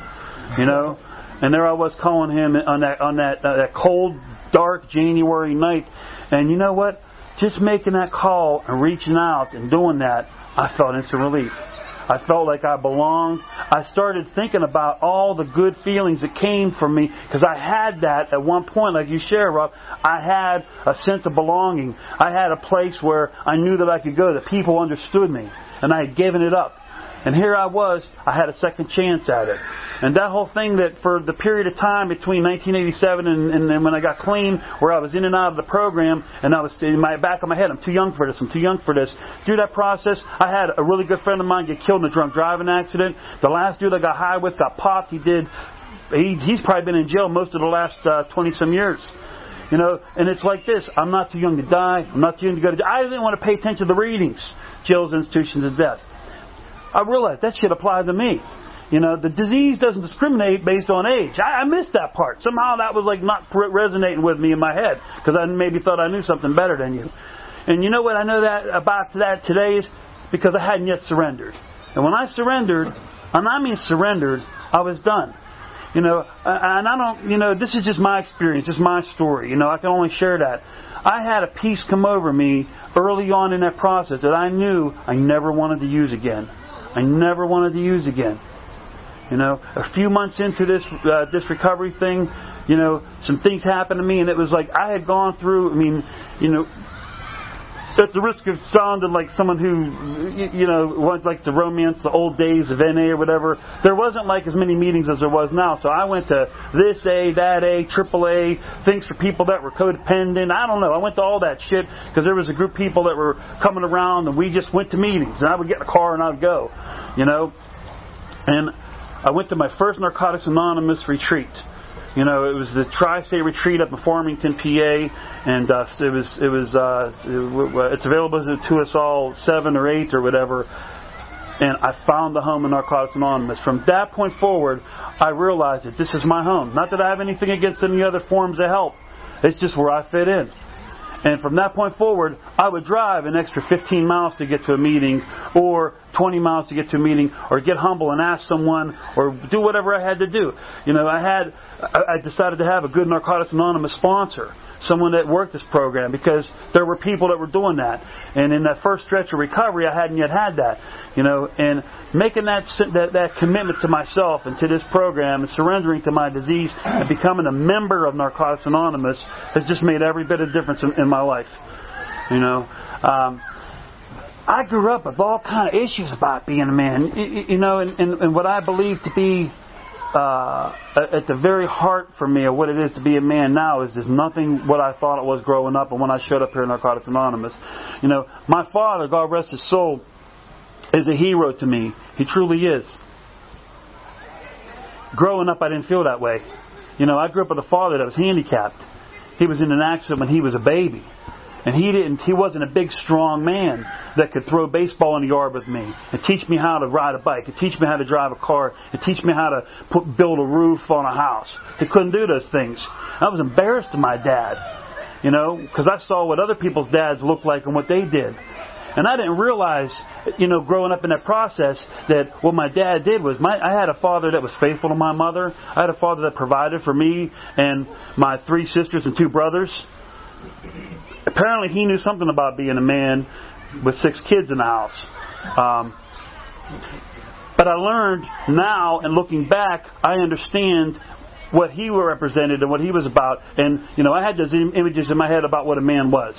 And there I was calling him on that cold, dark January night. And you know what? Just making that call and reaching out and doing that, I felt instant relief. I felt like I belonged. I started thinking about all the good feelings that came from me, because I had that at one point, like you shared, Rob. I had a sense of belonging. I had a place where I knew that I could go, that people understood me, and I had given it up. And here I was, I had a second chance at it. And that whole thing that for the period of time between 1987 and then when I got clean, where I was in and out of the program, and I was in my back of my head, I'm too young for this. Through that process, I had a really good friend of mine get killed in a drunk driving accident. The last dude I got high with got popped. He's probably been in jail most of the last 20-some years. And it's like this. I'm not too young to die. I'm not too young to go to jail. I didn't want to pay attention to the readings. Jails, institutions, and death. I realized that shit applied to me. The disease doesn't discriminate based on age. I missed that part. Somehow that was like not resonating with me in my head, because I maybe thought I knew something better than you. And you know what I know that about that today is because I hadn't yet surrendered. And when I surrendered, and I mean surrendered, I was done. And I don't, this is just my experience, just my story. I can only share that. I had a peace come over me early on in that process that I knew I never wanted to use again. A few months into this recovery thing, some things happened to me, and it was like I had gone through. at the risk of sounding like someone who, wants like to romance the old days of NA or whatever, there wasn't like as many meetings as there was now. So I went to this A, that A, AAA, things for people that were codependent. I don't know. I went to all that shit because there was a group of people that were coming around and we just went to meetings. And I would get in a car and I would go, And I went to my first Narcotics Anonymous retreat. It was the Tri-State retreat up in Farmington, PA, and it's available to us all 7 or 8 or whatever. And I found the home of Narcotics Anonymous. From that point forward, I realized that this is my home. Not that I have anything against any other forms of help. It's just where I fit in. And from that point forward, I would drive an extra 15 miles to get to a meeting, or 20 miles to get to a meeting, or get humble and ask someone, or do whatever I had to do. I decided to have a good Narcotics Anonymous sponsor, someone that worked this program, because there were people that were doing that. And in that first stretch of recovery, I hadn't yet had that. And making that commitment to myself and to this program and surrendering to my disease and becoming a member of Narcotics Anonymous has just made every bit of difference in my life. I grew up with all kind of issues about being a man, and what I believe to be at the very heart for me of what it is to be a man now is nothing what I thought it was growing up and when I showed up here in Narcotics Anonymous. My father, God rest his soul, is a hero to me. He truly is. Growing up, I didn't feel that way. I grew up with a father that was handicapped. He was in an accident when he was a baby. And he wasn't a big, strong man that could throw a baseball in the yard with me and teach me how to ride a bike and teach me how to drive a car and teach me how to build a roof on a house. He couldn't do those things. I was embarrassed of my dad, because I saw what other people's dads looked like and what they did. And I didn't realize, growing up in that process, that what my dad did was, I had a father that was faithful to my mother. I had a father that provided for me and my 3 sisters and 2 brothers. Apparently he knew something about being a man with 6 kids in the house. But I learned now, and looking back, I understand what he represented and what he was about. And, I had those images in my head about what a man was.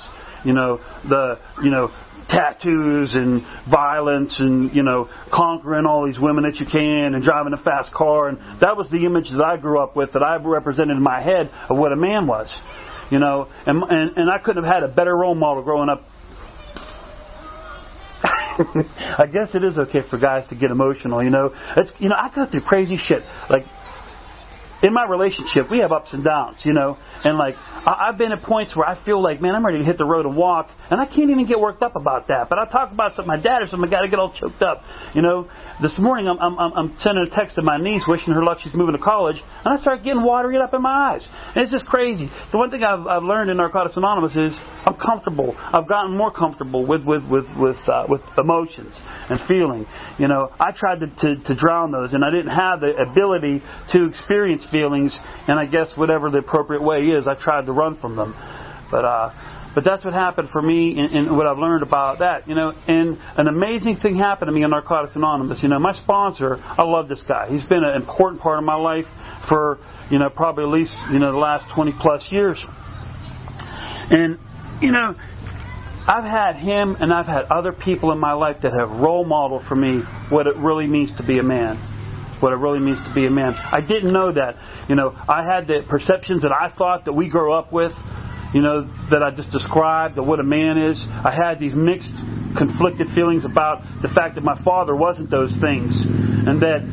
Tattoos and violence and, conquering all these women that you can and driving a fast car. And that was the image that I grew up with, that I represented in my head of what a man was. And I couldn't have had a better role model growing up. I guess it is okay for guys to get emotional, I go through crazy shit. Like, in my relationship, we have ups and downs, and like, I've been at points where I feel like, man, I'm ready to hit the road and walk, and I can't even get worked up about that. But I talk about something, my dad or something, I got to get all choked up, This morning, I'm sending a text to my niece, wishing her luck she's moving to college, and I start getting watery up in my eyes. And it's just crazy. The one thing I've learned in Narcotics Anonymous is I'm comfortable. I've gotten more comfortable with emotions and feeling. I tried to drown those, and I didn't have the ability to experience feelings. And I guess whatever the appropriate way is, I tried to run from them. But that's what happened for me, and what I've learned about that, And an amazing thing happened to me in Narcotics Anonymous. My sponsor, I love this guy. He's been an important part of my life for, probably at least, the last 20 plus years. And, I've had him and I've had other people in my life that have role modeled for me what it really means to be a man. What it really means to be a man. I didn't know that. I had the perceptions that I thought that we grow up with, that I just described, of what a man is. I had these mixed, conflicted feelings about the fact that my father wasn't those things, and that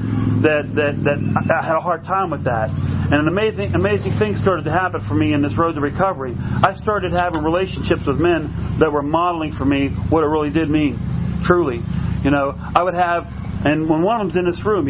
I had a hard time with that. And an amazing thing started to happen for me in this road to recovery. I started having relationships with men that were modeling for me what it really did mean, truly. I would have, and when one of them's in this room,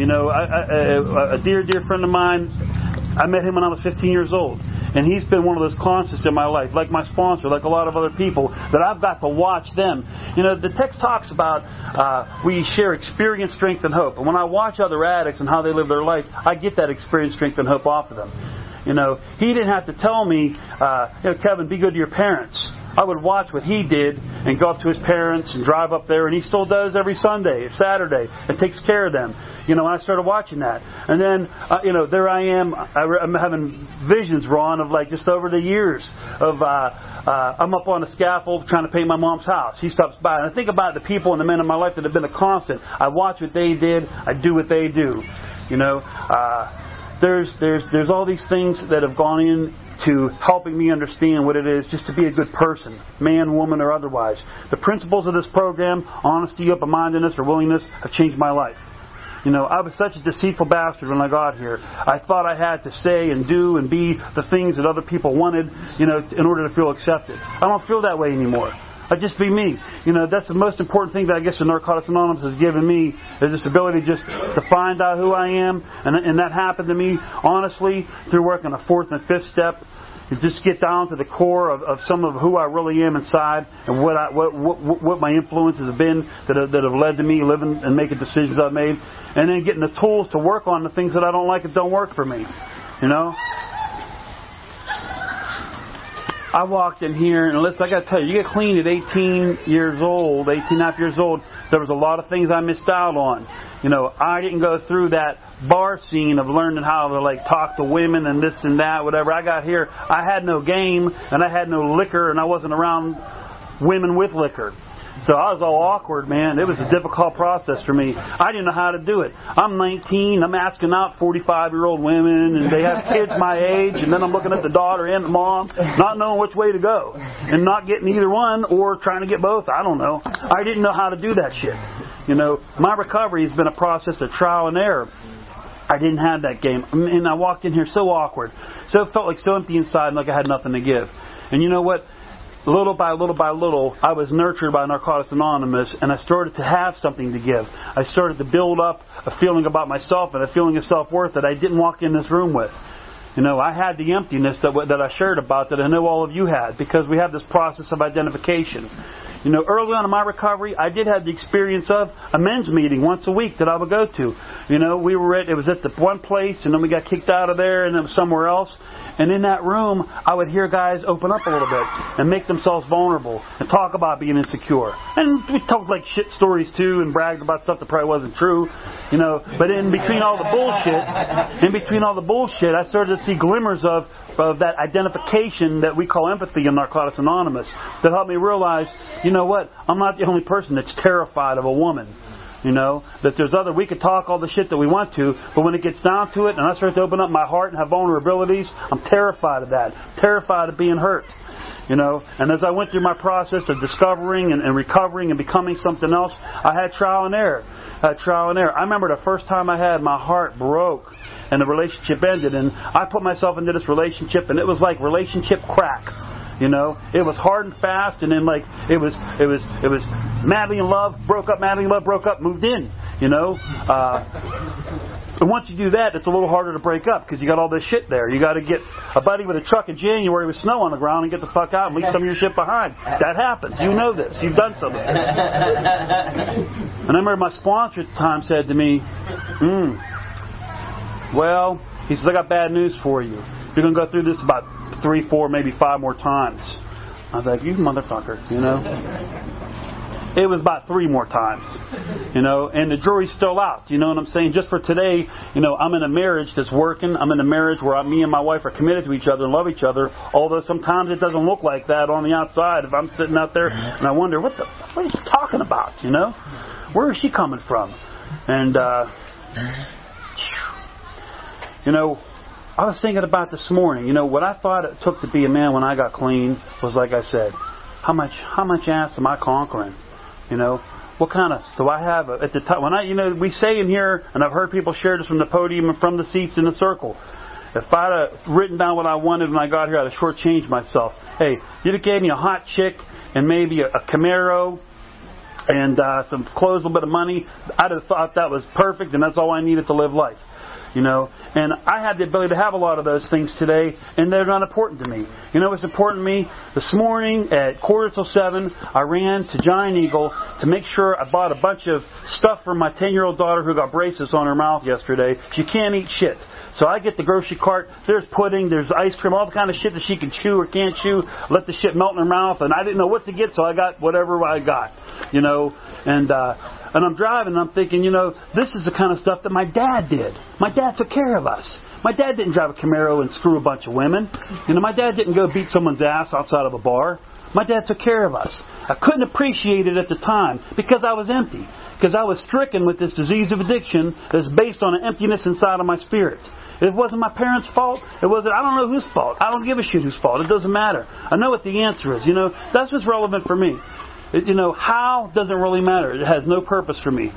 a dear friend of mine, I met him when I was 15 years old. And he's been one of those constants in my life, like my sponsor, like a lot of other people, that I've got to watch them. The text talks about we share experience, strength, and hope. And when I watch other addicts and how they live their life, I get that experience, strength, and hope off of them. He didn't have to tell me, Kevin, be good to your parents. I would watch what he did and go up to his parents and drive up there, and he still does every Sunday, Saturday, and takes care of them. I started watching that. And then, there I am. I'm having visions, Ron, of like just over the years of I'm up on the scaffold trying to paint my mom's house. He stops by, and I think about the people and the men in my life that have been a constant. I watch what they did. I do what they do. You know, there's all these things that have gone into helping me understand what it is just to be a good person, man, woman, or otherwise. The principles of this program, honesty, open-mindedness, or willingness, have changed my life. You know, I was such a deceitful bastard when I got here. I thought I had to say and do and be the things that other people wanted, you know, in order to feel accepted. I don't feel that way anymore. I just be me. You know, that's the most important thing that I guess the Narcotics Anonymous has given me, is this ability just to find out who I am. And that happened to me, honestly, through working a fourth and fifth step. You just get down to the core of some of who I really am inside, and what my influences have been that have led to me living and making decisions I've made, and then getting the tools to work on the things that I don't like that don't work for me. You know, I walked in here, and listen, I got to tell you, you get clean at 18 years old, 18 and a half years old. There was a lot of things I missed out on. You know, I didn't go through that bar scene of learning how to like talk to women and this and that, whatever. I got here, I had no game and I had no liquor, and I wasn't around women with liquor. So I was all awkward, man. It was a difficult process for me. I didn't know how to do it. I'm 19. I'm asking out 45-year-old women, and they have kids my age, and then I'm looking at the daughter and the mom, not knowing which way to go, and not getting either one or trying to get both. I don't know. I didn't know how to do that shit. You know, my recovery has been a process of trial and error. I didn't have that game. And I walked in here so awkward. So it felt like so empty inside and like I had nothing to give. And you know what? Little by little by little, I was nurtured by Narcotics Anonymous, and I started to have something to give. I started to build up a feeling about myself and a feeling of self-worth that I didn't walk in this room with. You know, I had the emptiness that I shared about, that I know all of you had, because we have this process of identification. You know, early on in my recovery, I did have the experience of a men's meeting once a week that I would go to. You know, it was at the one place, and then we got kicked out of there, and it was somewhere else. And in that room, I would hear guys open up a little bit and make themselves vulnerable and talk about being insecure. And we talked like shit stories too and bragged about stuff that probably wasn't true, you know. But in between all the bullshit, I started to see glimmers of that identification that we call empathy in Narcotics Anonymous that helped me realize, you know what, I'm not the only person that's terrified of a woman. You know, that we could talk all the shit that we want to, but when it gets down to it and I start to open up my heart and have vulnerabilities, I'm terrified of that. Terrified of being hurt. You know, and as I went through my process of discovering and recovering and becoming something else, I had trial and error. I remember the first time I had, my heart broke and the relationship ended, and I put myself into this relationship, and it was like relationship crack. You know, it was hard and fast, and then like it was madly in love, broke up, moved in. You know, and once you do that, it's a little harder to break up because you got all this shit there. You got to get a buddy with a truck in January with snow on the ground and get the fuck out and leave some of your shit behind. That happens. You know this. You've done some of this. And I remember my sponsor at the time said to me, well, he says, I got bad news for you. You're going to go through this about 3, 4, maybe 5 more times. I was like, you motherfucker, you know. It was about 3 more times, you know, and the jury's still out, you know what I'm saying? Just for today, you know, I'm in a marriage that's working. I'm in a marriage where me and my wife are committed to each other and love each other, although sometimes it doesn't look like that on the outside. If I'm sitting out there and I wonder, what is she talking about, you know? Where is she coming from? And, you know, I was thinking about this morning, you know, what I thought it took to be a man when I got clean was, like I said, how much ass am I conquering? You know, what kind of do I have at the time? When we say in here, and I've heard people share this from the podium and from the seats in the circle, if I'd have written down what I wanted when I got here, I'd have shortchanged myself. Hey, you'd have gave me a hot chick and maybe a Camaro and some clothes, a little bit of money. I'd have thought that was perfect, and that's all I needed to live life. You know, and I had the ability to have a lot of those things today, and they're not important to me. You know what's important to me? This morning at 6:45, I ran to Giant Eagle to make sure I bought a bunch of stuff for my 10-year-old daughter who got braces on her mouth yesterday. She can't eat shit. So I get the grocery cart, there's pudding, there's ice cream, all the kind of shit that she can chew or can't chew, let the shit melt in her mouth, and I didn't know what to get, so I got whatever I got, you know, and I'm driving and I'm thinking, you know, this is the kind of stuff that my dad did. My dad took care of us. My dad didn't drive a Camaro and screw a bunch of women. You know, my dad didn't go beat someone's ass outside of a bar. My dad took care of us. I couldn't appreciate it at the time because I was empty. Because I was stricken with this disease of addiction that's based on an emptiness inside of my spirit. It wasn't my parents' fault. I don't know whose fault. I don't give a shit whose fault. It doesn't matter. I know what the answer is. You know, that's what's relevant for me. How doesn't really matter. It has no purpose for me.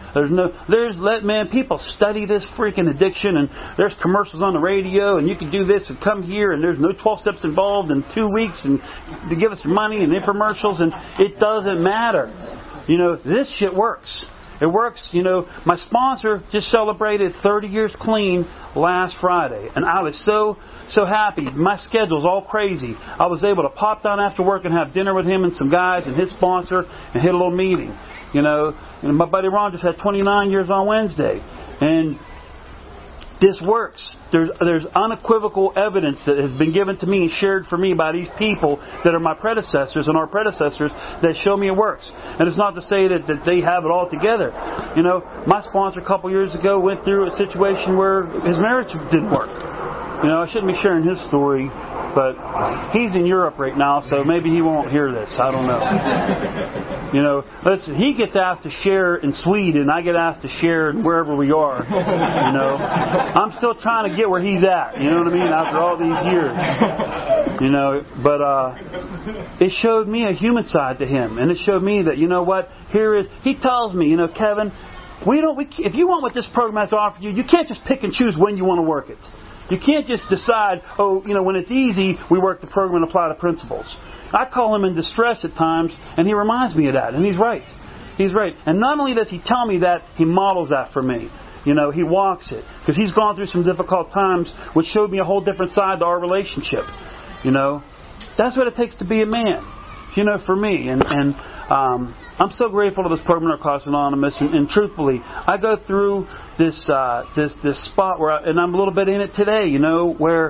People study this freaking addiction, and there's commercials on the radio, and you can do this and come here, and there's no 12 steps involved in 2 weeks, and to give us money and infomercials, and it doesn't matter. This shit works. It works. My sponsor just celebrated 30 years clean last Friday, and I was so happy. My schedule's all crazy. I was able to pop down after work and have dinner with him and some guys and his sponsor and hit a little meeting. And my buddy Ron just had 29 years on Wednesday, and this works. There's unequivocal evidence that has been given to me and shared for me by these people that are my predecessors and our predecessors that show me it works. And it's not to say that they have it all together. My sponsor a couple years ago went through a situation where his marriage didn't work. I shouldn't be sharing his story, but he's in Europe right now, so maybe he won't hear this. I don't know. Listen, he gets asked to share in Sweden, I get asked to share wherever we are. I'm still trying to get where he's at. You know what I mean? After all these years. But it showed me a human side to him, and it showed me that he tells me, Kevin, if you want what this program has to offer you, you can't just pick and choose when you want to work it. You can't just decide, when it's easy, we work the program and apply the principles. I call him in distress at times, and he reminds me of that, and he's right. He's right. And not only does he tell me that, he models that for me. He walks it. Because he's gone through some difficult times, which showed me a whole different side to our relationship. That's what it takes to be a man, for me. And I'm so grateful to this program, Narcotics Anonymous, and truthfully, I go through this spot where I'm a little bit in it today, where,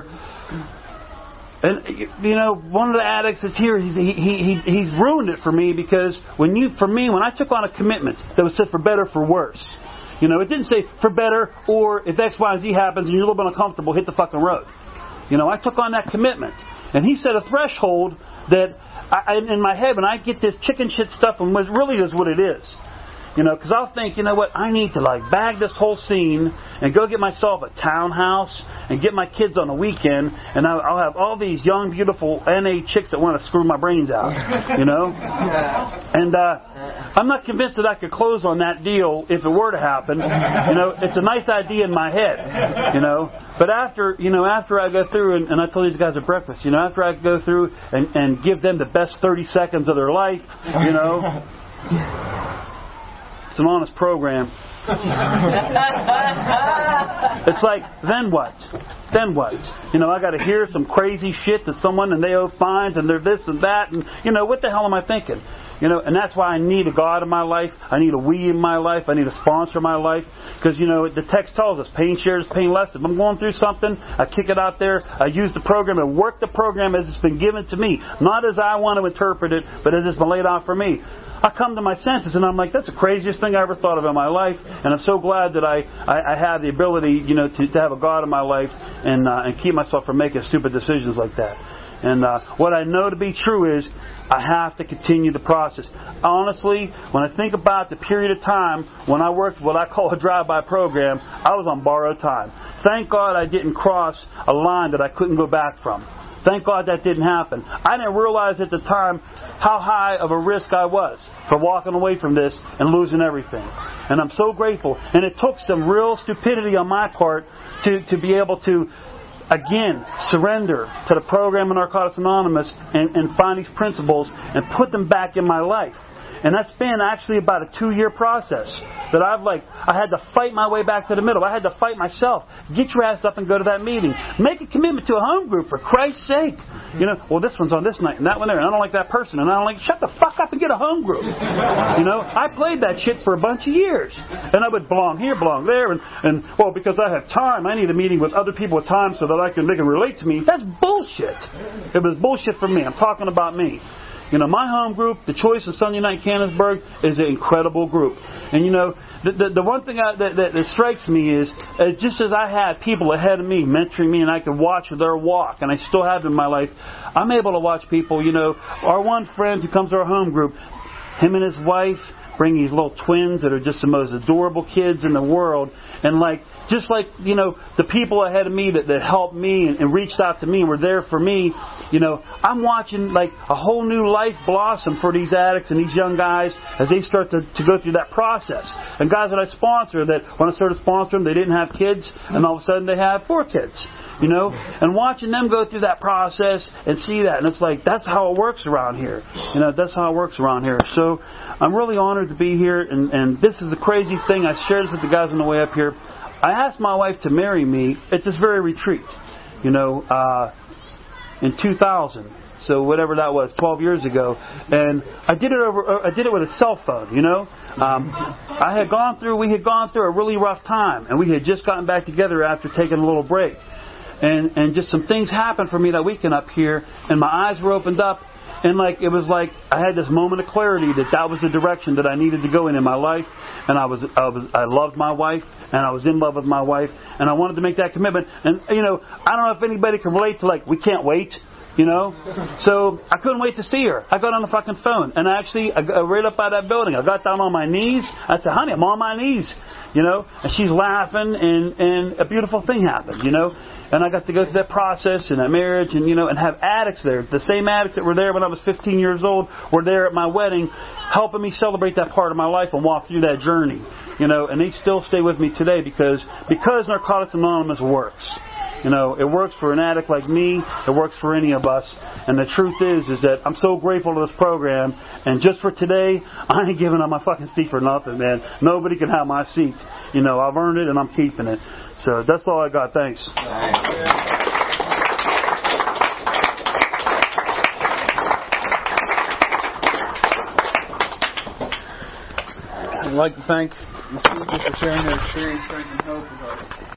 and one of the addicts is here. He's ruined it for me because when I took on a commitment that was said for better, for worse, it didn't say for better or if X, Y, and Z happens and you're a little bit uncomfortable, hit the fucking road. I took on that commitment, and he set a threshold that in my head when I get this chicken shit stuff, and what really is what it is. Because I'll think, I need to bag this whole scene and go get myself a townhouse and get my kids on a weekend, and I'll have all these young, beautiful NA chicks that want to screw my brains out, And I'm not convinced that I could close on that deal if it were to happen. It's a nice idea in my head, But after I go through, and I told these guys at breakfast, after I go through and give them the best 30 seconds of their life, it's an honest program. It's like, then what? Then what? I got to hear some crazy shit to someone, and they owe fines, and they're this and that, and what the hell am I thinking? And that's why I need a God in my life. I need a we in my life. I need a sponsor in my life. Because, the text tells us, pain shares, pain less. If I'm going through something, I kick it out there. I use the program and work the program as it's been given to me. Not as I want to interpret it, but as it's been laid out for me. I come to my senses and I'm like, that's the craziest thing I ever thought of in my life. And I'm so glad that I have the ability, to have a God in my life and keep myself from making stupid decisions like that. And what I know to be true is I have to continue the process. Honestly, when I think about the period of time when I worked what I call a drive-by program, I was on borrowed time. Thank God I didn't cross a line that I couldn't go back from. Thank God that didn't happen. I didn't realize at the time how high of a risk I was for walking away from this and losing everything. And I'm so grateful. And it took some real stupidity on my part to be able to, again, surrender to the program of Narcotics Anonymous and find these principles and put them back in my life. And that's been actually about a 2-year process that I had to fight my way back to the middle. I had to fight myself. Get your ass up and go to that meeting. Make a commitment to a home group, for Christ's sake. This one's on this night and that one there, and I don't like that person, and I don't like, shut the fuck up and get a home group. I played that shit for a bunch of years. And I would belong here, belong there, and because I have time, I need a meeting with other people with time so that they can relate to me. That's bullshit. It was bullshit for me. I'm talking about me. You know, my home group, the Choice of Sunday Night Canonsburg, is an incredible group. And you know, the one thing that strikes me is just as I had people ahead of me mentoring me, and I could watch their walk, and I still have in my life, I'm able to watch people. You know, our one friend who comes to our home group, him and his wife bring these little twins that are just the most adorable kids in the world, and just like, you know, the people ahead of me that helped me and reached out to me and were there for me, you know, I'm watching like a whole new life blossom for these addicts and these young guys as they start to go through that process. And guys that I sponsor, that when I started sponsoring, they didn't have kids, and all of a sudden they have 4 kids. You know, and watching them go through that process and see that, and it's like, that's how it works around here. You know, that's how it works around here. So I'm really honored to be here, and this is the crazy thing. I shared this with the guys on the way up here. I asked my wife to marry me at this very retreat, you know, in 2000. So whatever that was, 12 years ago, and I did it with a cell phone, you know. We had gone through a really rough time, and we had just gotten back together after taking a little break. And just some things happened for me that weekend up here, and my eyes were opened up, and it was like I had this moment of clarity that was the direction that I needed to go in my life, and I loved my wife, and I was in love with my wife, and I wanted to make that commitment. And you know, I don't know if anybody can relate to we can't wait. You know, so I couldn't wait to see her. I got on the fucking phone, and I right up by that building, I got down on my knees. I said, "Honey, I'm on my knees," you know, and she's laughing, and a beautiful thing happened, you know. And I got to go through that process and that marriage, and you know, and have addicts there. The same addicts that were there when I was 15 years old were there at my wedding, helping me celebrate that part of my life and walk through that journey. You know, and they still stay with me today because Narcotics Anonymous works. You know, it works for an addict like me. It works for any of us. And the truth is that I'm so grateful to this program. And just for today, I ain't giving up my fucking seat for nothing, man. Nobody can have my seat. You know, I've earned it and I'm keeping it. So that's all I got. Thanks. I'd like to thank the speakers for sharing their experience, strength, and hope with us.